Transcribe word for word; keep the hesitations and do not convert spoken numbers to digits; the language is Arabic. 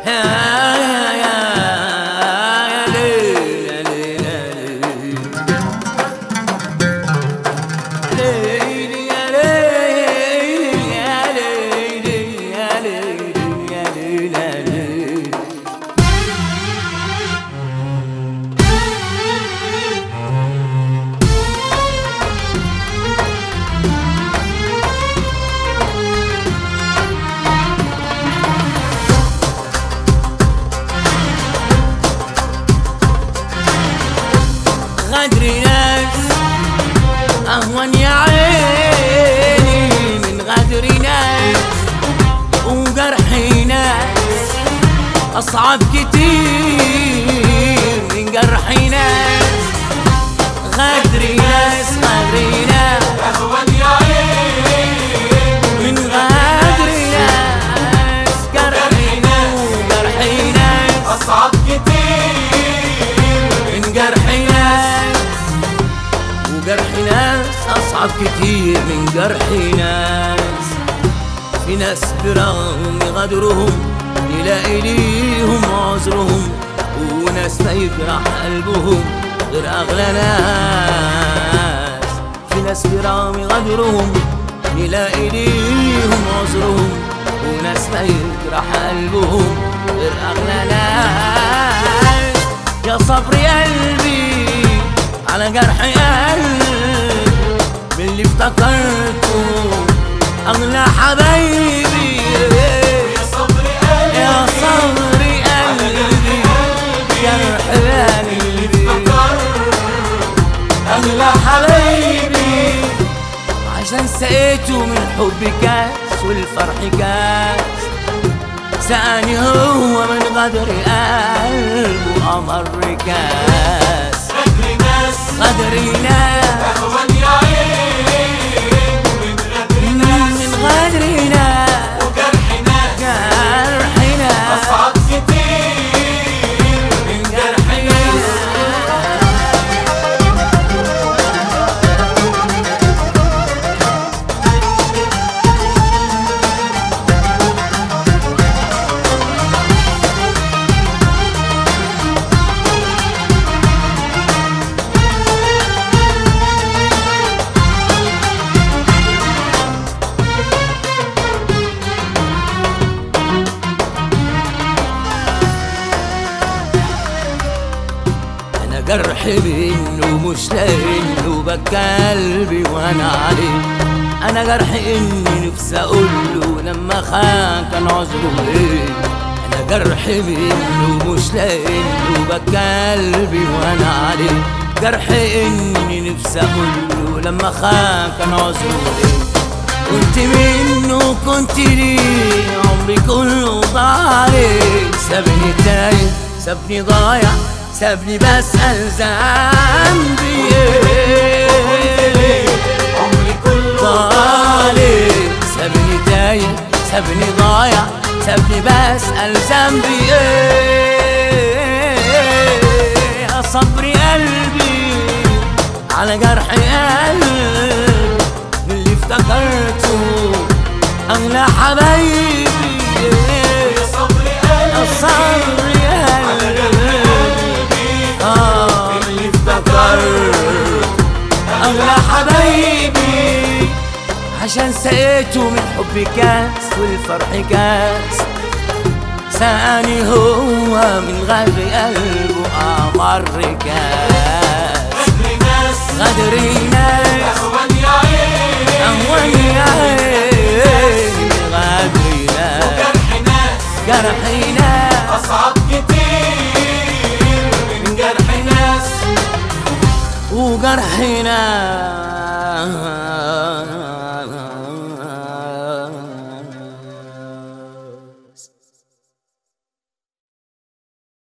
غدر ناس أهون يا عيني من غدر ناس، وجرح ناس أصعب كتير من جرح ناس. غدر ناس غدر ناس أهون يا عيني من غدر ناس، جرح ناس جرح ناس أصعب كتير من جرح ناس، وجرح ناس أصعب كتير من جرح ناس. في ناس برغم غدرهم يلاقي ليهم عذرهم، وناس ما يجرح قلبهم غير أغلى ناس. في ناس برغم غدرهم يلاقي ليهم عذرهم، وناس ما يجرح قلبهم غير أغلى ناس. يا صبر قلبي على جرح قلبي من اللي افتكرته أغلى حبايبي. يا صبر قلبي يا صبر قلبي جرح قلبي أغلى حبايبي، عشان سقيته من حب كاس والفرح كاس. سقاني هو من غدر قلبه أمر كاس. غدر ناس غدر ناس أهون يا عيني من غدر ناس، من غدر ناس وجرح ناس جرح ناس أصعب كتير من جرح ناس. جرح منه مش لانه بكى قلبي وانا عليه. انا جرح اني نفسي اقوله لما خان كان عذره ايه. انا جرح منه مش لانه بكى قلبي وانا عليه. جرح اني نفسي اقوله لما خان كان عذره ايه. كنت منه كنت ليه عمري كله ضايع. سابني تايه سابني ضايع سابني بسأل ذنبي ايه. عمري كله ضايع سابني تايه سابني ضايع سابني بسأل ذنبي ايه. يا صبر قلبي على جرح قلبي من اللي افتكرته أغلى حبايبي. يا صبر يا قلبي صبر قلبي آه اللي افتكرت أغلى حبايبي، عشان سقيته من حب كاس والفرح كاس. سقاني هو من غدر قلبه أمر كاس. غدر ناس غدر ناس أهون يا عيني أهون يا عيني غدر ناس وجرح ناس جرح ناس أصعب كتير من جرح ناس. وجرح ناس